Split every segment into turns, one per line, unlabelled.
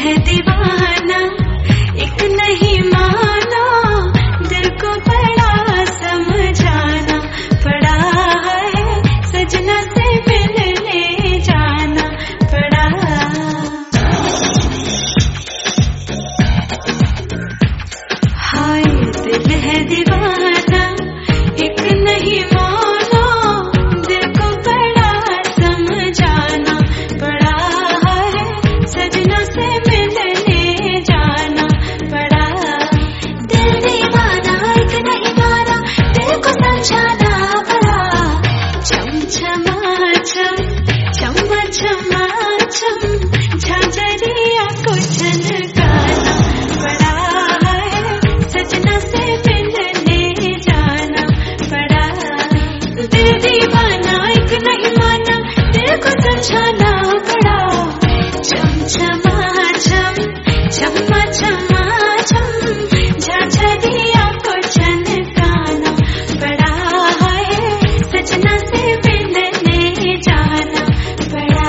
है दीवाना, एक नहीं माना, दिल को बड़ा समझाना पड़ा है, सजना से मिलने जाना पड़ा। हाय दिल है दीवाना, एक नहीं माना, दिल को बड़ा समझाना पड़ा है, सजना से मिलने जाना पड़ा। दिल दीवाना, एक नहीं माना, दिल को समझाना पड़ा। चम चमा चम, चमा चमा चम, झांझरिया को झनकाना पड़ा है, सजना से मिलने जाना पड़ा। दिल दीवाना, एक नहीं माना, दिल को समझाना पड़ा। चम चमा चम, चमा चमा चम, झांझरिया को झनकाना पड़ा है, सजना से मिलने जाना पड़ा।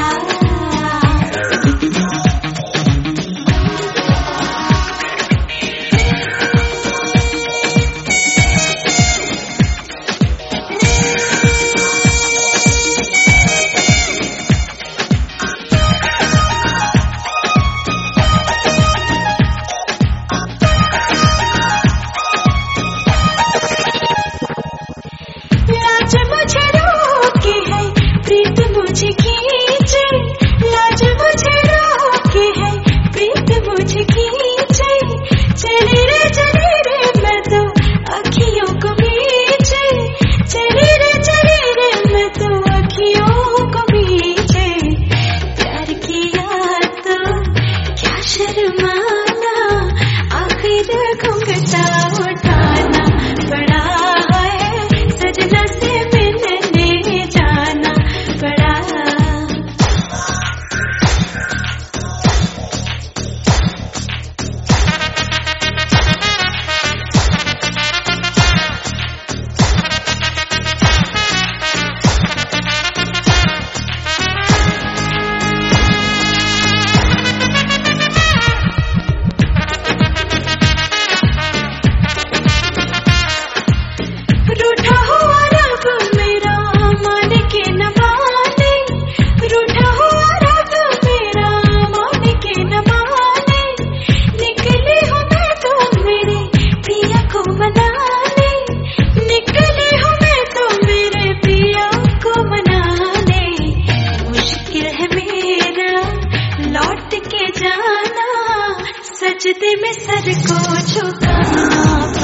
लाज मुझे रोके है, प्रीत मुझे खींचे, लाज मुझे रोके है, प्रीत मुझे खींचे, चली रे मैं तो अखियों को खींचे, चली रे मैं तो अखियों को खींचे। प्यार किया तो क्या शर्माना, आखिर घुंघटा उठाना पड़ा है, सजना से मिलने जाना पड़ा। रूठा हुआ रब मेरा मान के न माने, रूठा हुआ रब मेरा मान के न माने, निकली हूँ मैं तो मेरे पिया को मनाने, निकली हूँ मैं तो मेरे पिया को मनाने। मुश्किल है मेरा लौट के जाना, सजदे में सर को झुकाना